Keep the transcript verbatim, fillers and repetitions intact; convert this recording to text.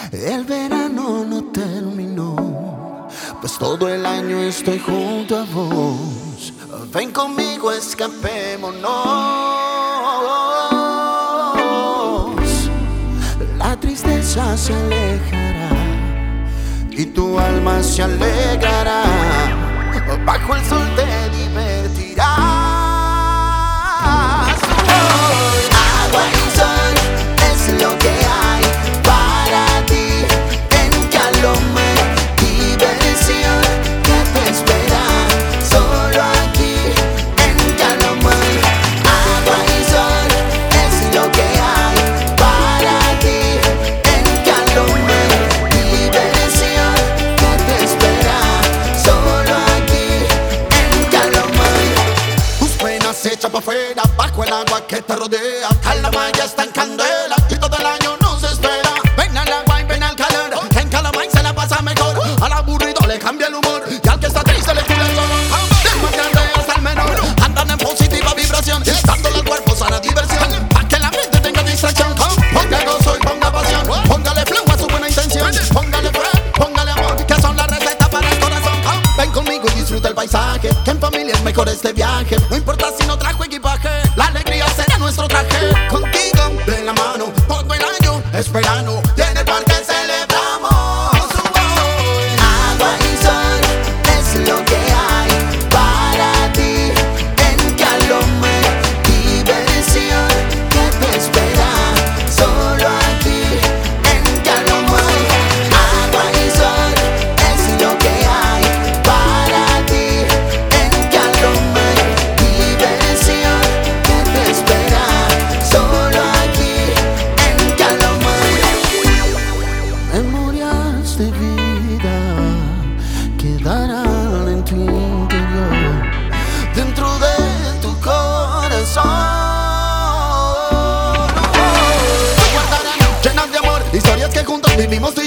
El verano no terminó, pues todo el año estoy junto a vos. Ven conmigo, escapémonos. La tristeza se alejará y tu alma se alegrará. Bajo el sol te divertirás. Agua y sol es lo que hay para ti en Calomay. Diversión que te espera solo aquí en Calomay. Agua y sol es lo que hay para ti en Calomay. Diversión que te espera solo aquí en Calomay. Tus penas se echan pa' afuera bajo el agua que te rodea. Calomay ya está en candela y todo el año nos espera. Ven al agua y ven al calor, en Calomay se la pasa mejor. Al aburrido le cambia el humor y al que está triste le cura el dolor. Del más grande hasta el menor andan en positiva vibración, dándole al cuerpo sana diversión, pa' que la mente tenga distracción. Ponga gozo y ponga pasión, póngale flow a su buena intención. Póngale fe, póngale amor, que son las recetas para el corazón. Ven conmigo y disfruta el paisaje, que en familia es mejor este viaje. No importa si no trajo equipaje, la alegría será nuestro traje. Contigo de la mano, todo el año es verano y en el parque celebramos. Agua y sol es lo que hay para ti en Calomay. Diversión que te espera solo aquí en Calomay. Agua y sol es lo que hay para ti en Calomay. Diversión que te espera solo aquí en Calomay. Memorias de vida quedarán en tu interior, dentro de tu corazón. Guardarán llenas de amor, historias que juntos vivimos tú